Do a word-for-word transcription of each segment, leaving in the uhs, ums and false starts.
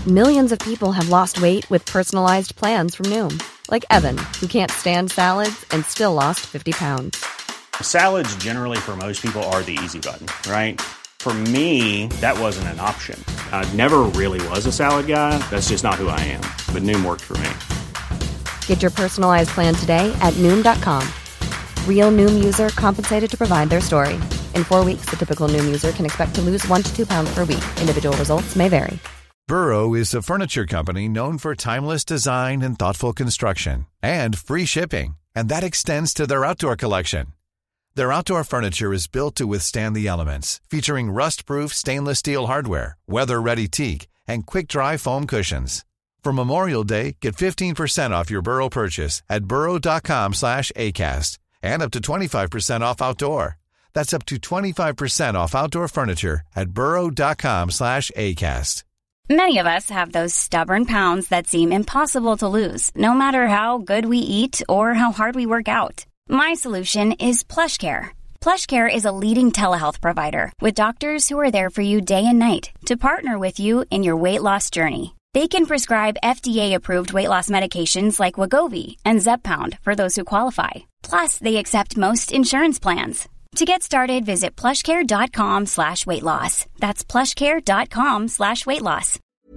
Millions of people have lost weight with personalized plans from Noom. Like Evan, who can't stand salads and still lost fifty pounds. Salads generally for most people are the easy button, right? For me, that wasn't an option. I never really was a salad guy. That's just not who I am. But Noom worked for me. Get your personalized plan today at Noom dot com. Real Noom user compensated to provide their story. In four weeks, the typical Noom user can expect to lose one to two pounds per week. Individual results may vary. Burrow is a furniture company known for timeless design and thoughtful construction and free shipping. And that extends to their outdoor collection. Their outdoor furniture is built to withstand the elements, featuring rust-proof stainless steel hardware, weather-ready teak, and quick-dry foam cushions. For Memorial Day, get fifteen percent off your Burrow purchase at burrow dot com slash acast and up to twenty-five percent off outdoor. That's up to twenty-five percent off outdoor furniture at burrow dot com slash acast. Many of us have those stubborn pounds that seem impossible to lose, no matter how good we eat or how hard we work out. My solution is PlushCare. PlushCare is a leading telehealth provider with doctors who are there for you day and night to partner with you in your weight loss journey. They can prescribe F D A-approved weight loss medications like Wegovy and Zepbound for those who qualify. Plus, they accept most insurance plans. To get started, visit plushcare.com slash weight loss. That's plushcare.com slash weight loss.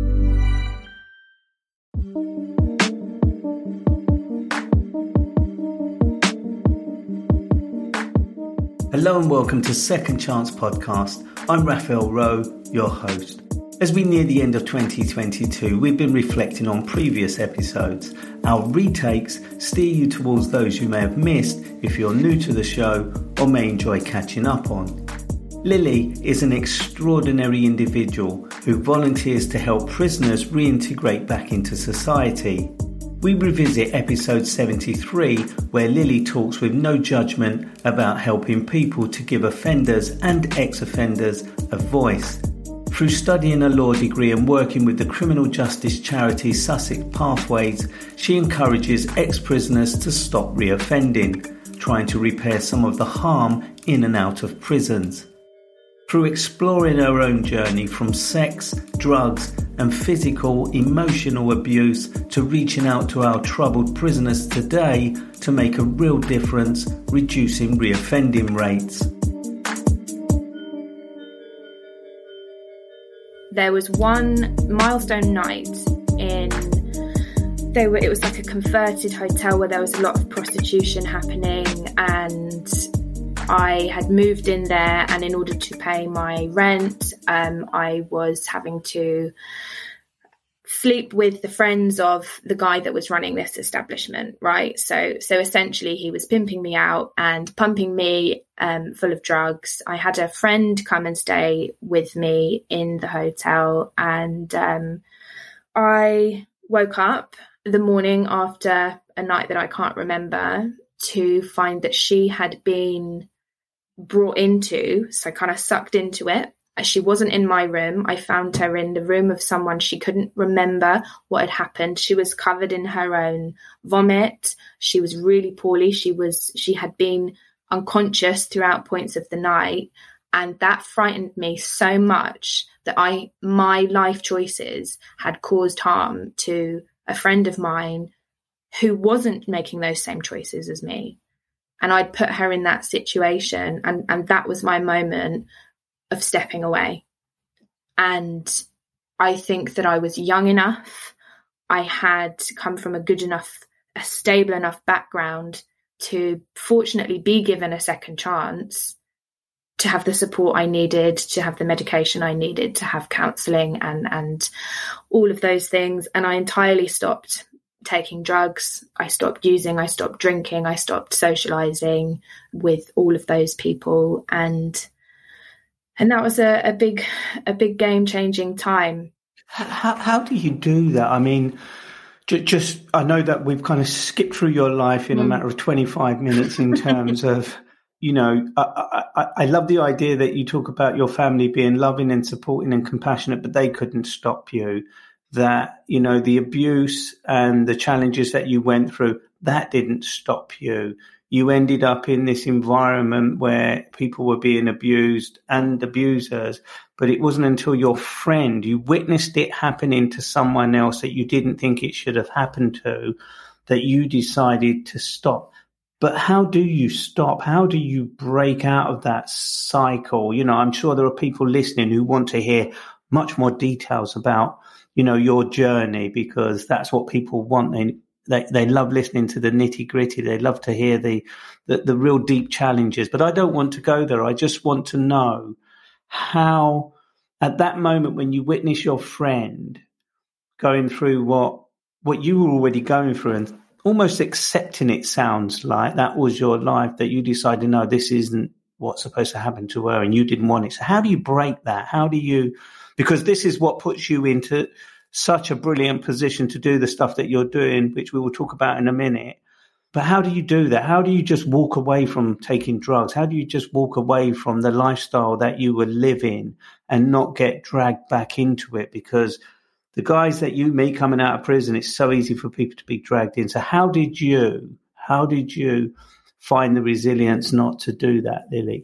Hello and welcome to Second Chance Podcast. I'm Raphael Rowe, your host. As we near the end of twenty twenty-two, we've been reflecting on previous episodes. Our retakes steer you towards those you may have missed if you're new to the show or may enjoy catching up on. Lily is an extraordinary individual who volunteers to help prisoners reintegrate back into society. We revisit episode seventy-three, where Lily talks with no judgment about helping people to give offenders and ex-offenders a voice. Through studying a law degree and working with the criminal justice charity Sussex Pathways, she encourages ex-prisoners to stop reoffending, trying to repair some of the harm in and out of prisons. Through exploring her own journey from sex, drugs and physical, emotional abuse to reaching out to our troubled prisoners today to make a real difference, reducing reoffending rates. There was one milestone night in, they were, it was like a converted hotel where there was a lot of prostitution happening, and I had moved in there, and in order to pay my rent, um, I was having to sleep with the friends of the guy that was running this establishment, right? So so essentially he was pimping me out and pumping me um, full of drugs. I had a friend come and stay with me in the hotel, and um, I woke up the morning after a night that I can't remember to find that she had been brought into, so kind of sucked into it. She wasn't in my room. I found her in the room of someone. She couldn't remember what had happened. She was covered in her own vomit. She was really poorly. She was, she had been unconscious throughout points of the night. And that frightened me so much that I, my life choices had caused harm to a friend of mine who wasn't making those same choices as me. And I'd put her in that situation. And, and that was my moment of stepping away. And I think that I was young enough. I had come from a good enough, a stable enough background to fortunately be given a second chance, to have the support I needed, to have the medication I needed, to have counselling and, and all of those things. And I entirely stopped taking drugs. I stopped using, I stopped drinking, I stopped socialising with all of those people. And And that was a, a big, a big game-changing time. How, how do you do that? I mean, just, just I know that we've kind of skipped through your life in mm. a matter of twenty-five minutes in terms of, you know, I, I, I love the idea that you talk about your family being loving and supporting and compassionate, but they couldn't stop you. That, you know, the abuse and the challenges that you went through, that didn't stop you. you ended up in this environment where people were being abused and abusers, but it wasn't until your friend, you witnessed it happening to someone else that you didn't think it should have happened to, that you decided to stop. But how do you stop? How do you break out of that cycle? You know, I'm sure there are people listening who want to hear much more details about, you know, your journey, because that's what people want. They They they love listening to the nitty gritty. They love to hear the, the the real deep challenges. But I don't want to go there. I just want to know how, at that moment when you witness your friend going through what what you were already going through and almost accepting it, sounds like that was your life, that you decided, no, this isn't what's supposed to happen to her, and you didn't want it. So how do you break that? How do you, because this is what puts you into such a brilliant position to do the stuff that you're doing, which we will talk about in a minute. But how do you do that? How do you just walk away from taking drugs? How do you just walk away from the lifestyle that you were living and not get dragged back into it? Because the guys that you meet coming out of prison, it's so easy for people to be dragged in. So how did you, how did you find the resilience not to do that, Lily?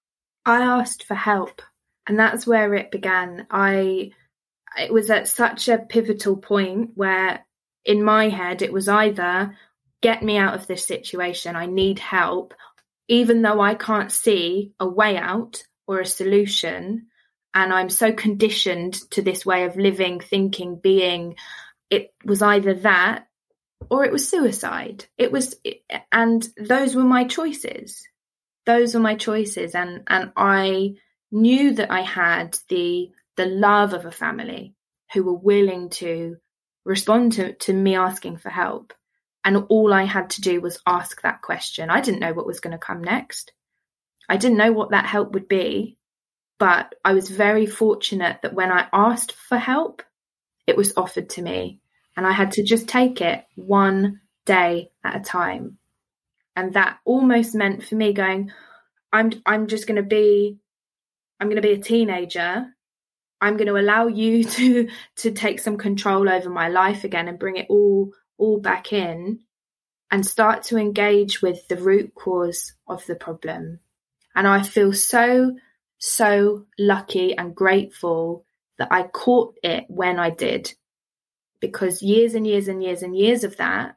I asked for help, and that's where it began. I... It was at such a pivotal point where in my head, it was either get me out of this situation, I need help, even though I can't see a way out or a solution. And I'm so conditioned to this way of living, thinking, being. It was either that or it was suicide. It was, and those were my choices. Those were my choices. And, and I knew that I had the the love of a family who were willing to respond to, to me asking for help. And all I had to do was ask that question. I didn't know what was going to come next. I didn't know what that help would be, but I was very fortunate that when I asked for help, it was offered to me, and I had to just take it one day at a time. And that almost meant for me going, I'm, I'm just going to be, I'm going to be a teenager. I'm going to allow you to to take some control over my life again and bring it all all back in and start to engage with the root cause of the problem. And I feel so, so lucky and grateful that I caught it when I did, because years and years and years and years of that,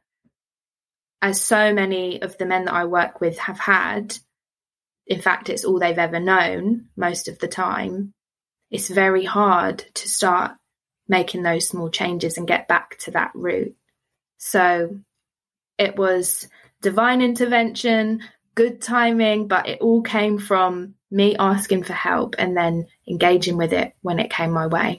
as so many of the men that I work with have had, in fact, it's all they've ever known most of the time. It's very hard to start making those small changes and get back to that root. So it was divine intervention, good timing, but it all came from me asking for help and then engaging with it when it came my way.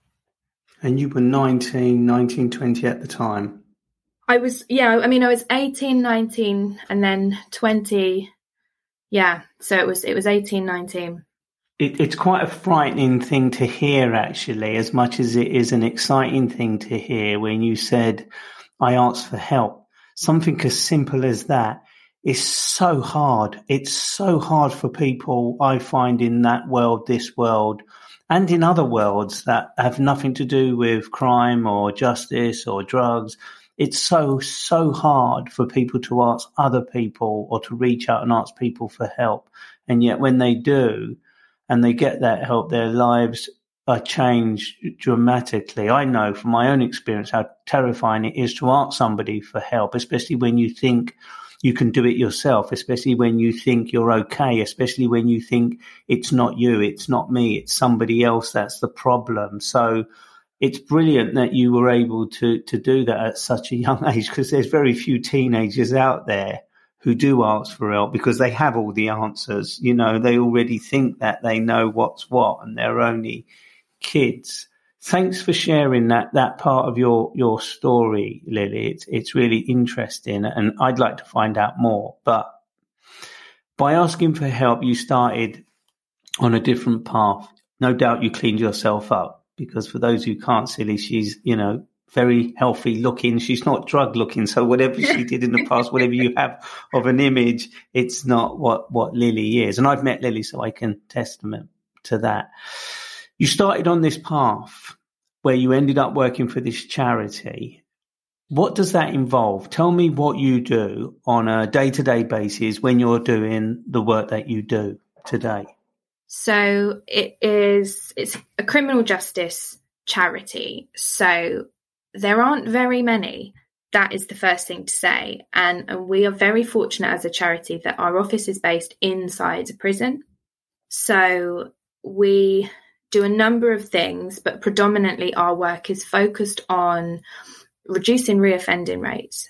And you were nineteen, nineteen, twenty at the time? I was, yeah, I mean, I was eighteen, nineteen, and then twenty. Yeah, so it was, it was eighteen, nineteen. It, it's quite a frightening thing to hear, actually, as much as it is an exciting thing to hear when you said, I asked for help. Something as simple as that is so hard. It's so hard for people, I find, in that world, this world, and in other worlds that have nothing to do with crime or justice or drugs. It's so, so hard for people to ask other people or to reach out and ask people for help. And yet when they do, and they get that help, their lives are changed dramatically. I know from my own experience how terrifying it is to ask somebody for help, especially when you think you can do it yourself, especially when you think you're okay, especially when you think it's not you, it's not me, it's somebody else that's the problem. So it's brilliant that you were able to, to do that at such a young age, because there's very few teenagers out there who do ask for help because they have all the answers. You know, they already think that they know what's what and they're only kids. Thanks for sharing that that part of your your story, Lily. It's it's really interesting, and I'd like to find out more. But by asking for help, you started on a different path. No doubt you cleaned yourself up, because for those who can't see Lily, she's, you know, very healthy looking. She's not drug looking. So whatever she did in the past, whatever you have of an image, it's not what, what Lily is. And I've met Lily, so I can testament to that. You started on this path where you ended up working for this charity. What does that involve? Tell me what you do on a day-to-day basis when you're doing the work that you do today. So it is, it's a criminal justice charity. So there aren't very many. That is the first thing to say. And, and we are very fortunate as a charity that our office is based inside a prison. So we do a number of things, but predominantly our work is focused on reducing reoffending rates.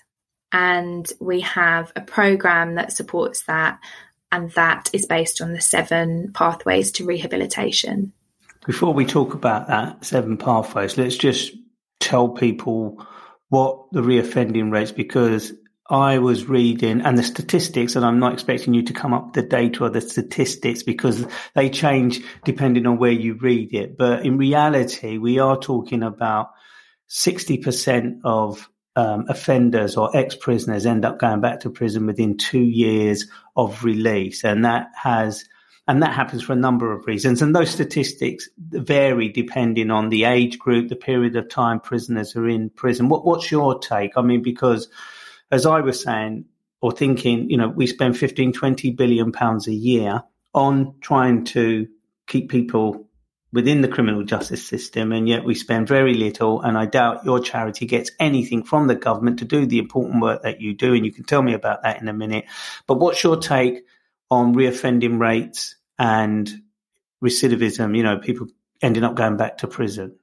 And we have a program that supports that. And that is based on the seven pathways to rehabilitation. Before we talk about that, seven pathways, let's just tell people what the reoffending rates, because I was reading, and the statistics, and I'm not expecting you to come up with the data or the statistics because they change depending on where you read it. But in reality, we are talking about sixty percent of um, offenders or ex-prisoners end up going back to prison within two years of release. And that has, and that happens for a number of reasons. And those statistics vary depending on the age group, the period of time prisoners are in prison. What, what's your take? I mean, because as I was saying or thinking, you know, we spend fifteen, twenty billion pounds a year on trying to keep people within the criminal justice system, and yet we spend very little, and I doubt your charity gets anything from the government to do the important work that you do, and you can tell me about that in a minute. But what's your take on reoffending rates and recidivism, you know, people ending up going back to prison?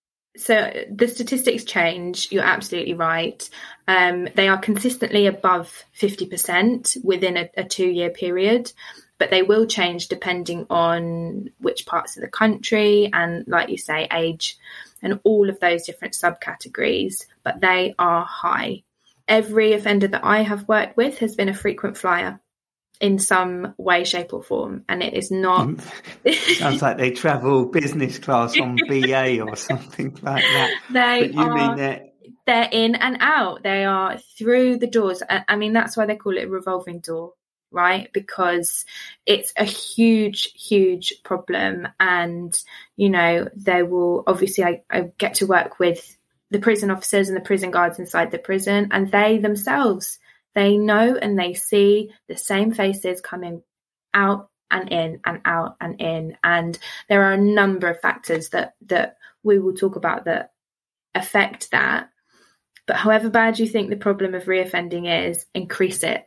So the statistics change. You're absolutely right. Um, they are consistently above fifty percent within a, a two-year period, but they will change depending on which parts of the country and, like you say, age and all of those different subcategories, but they are high. Every offender that I have worked with has been a frequent flyer in some way, shape or form. And it is not... Sounds like they travel business class on B A or something like that. They but you are, mean that... They're in and out. They are through the doors. I mean, that's why they call it a revolving door, right? Because it's a huge, huge problem. And, you know, they will... Obviously, I, I get to work with the prison officers and the prison guards inside the prison, and they themselves... They know and they see the same faces coming out and in and out and in. And there are a number of factors that, that we will talk about that affect that. But however bad you think the problem of reoffending is, increase it.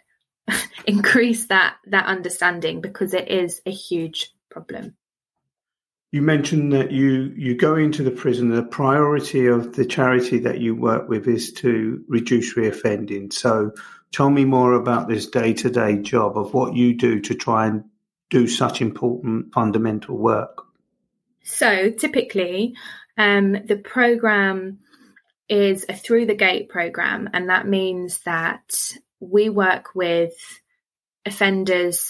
Increase that that understanding, because it is a huge problem. You mentioned that you, you go into the prison. The priority of the charity that you work with is to reduce reoffending. So tell me more about this day-to-day job of what you do to try and do such important fundamental work. So typically, um, the program is a through the gate program, and that means that we work with offenders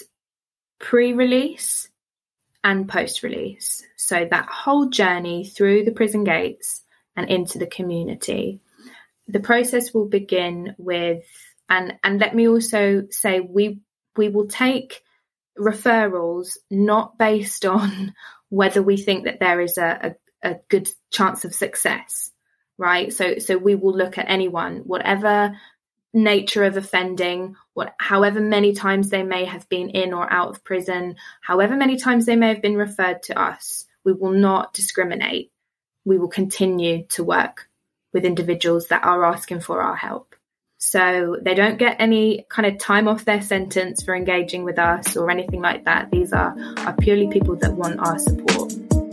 pre-release and post-release. So that whole journey through the prison gates and into the community. The process will begin with, and, and let me also say, we we will take referrals not based on whether we think that there is a, a, a good chance of success, right? So so we will look at anyone, whatever nature of offending, what however many times they may have been in or out of prison, however many times they may have been referred to us, we will not discriminate. We will continue to work with individuals that are asking for our help. So they don't get any kind of time off their sentence for engaging with us or anything like that. These are, are purely people that want our support.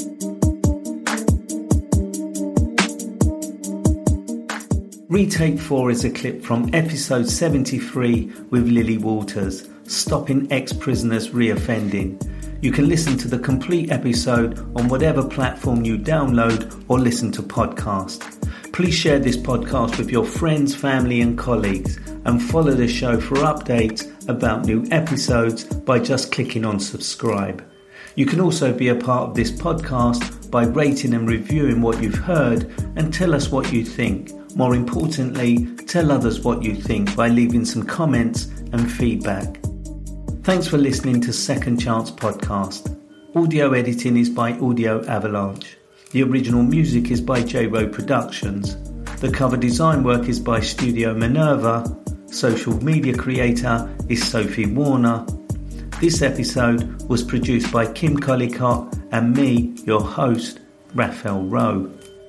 Retake four is a clip from episode seventy-three with Lily Walters, Stopping Ex-Prisoners Reoffending. You can listen to the complete episode on whatever platform you download or listen to podcasts. Please share this podcast with your friends, family and colleagues, and follow the show for updates about new episodes by just clicking on subscribe. You can also be a part of this podcast by rating and reviewing what you've heard and tell us what you think. More importantly, tell others what you think by leaving some comments and feedback. Thanks for listening to Second Chance Podcast. Audio editing is by Audio Avalanche. The original music is by J-Row Productions. The cover design work is by Studio Minerva. Social media creator is Sophie Warner. This episode was produced by Kim Collicott and me, your host, Raphael Rowe.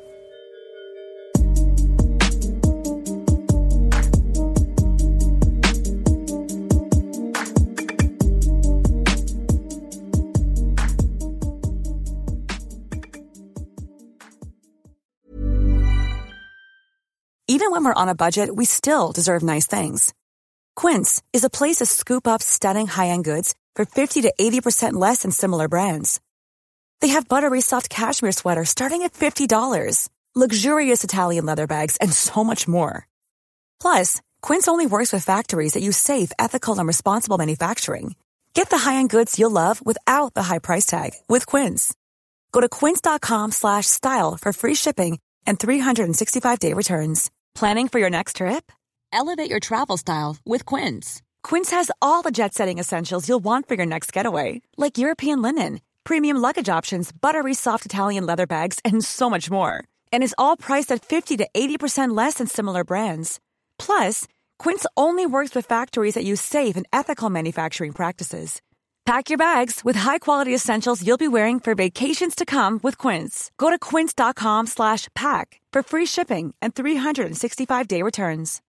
Even when we're on a budget, we still deserve nice things. Quince is a place to scoop up stunning high-end goods for fifty to eighty percent less than similar brands. They have buttery soft cashmere sweaters starting at fifty dollars, luxurious Italian leather bags, and so much more. Plus, Quince only works with factories that use safe, ethical, and responsible manufacturing. Get the high-end goods you'll love without the high price tag with Quince. Go to quince.com slash style for free shipping and three sixty-five day returns. Planning for your next trip? Elevate your travel style with Quince. Quince has all the jet-setting essentials you'll want for your next getaway, like European linen, premium luggage options, buttery soft Italian leather bags, and so much more. And is all priced at fifty to eighty percent less than similar brands. Plus, Quince only works with factories that use safe and ethical manufacturing practices. Pack your bags with high-quality essentials you'll be wearing for vacations to come with Quince. Go to quince.com slash pack for free shipping and three sixty-five day returns.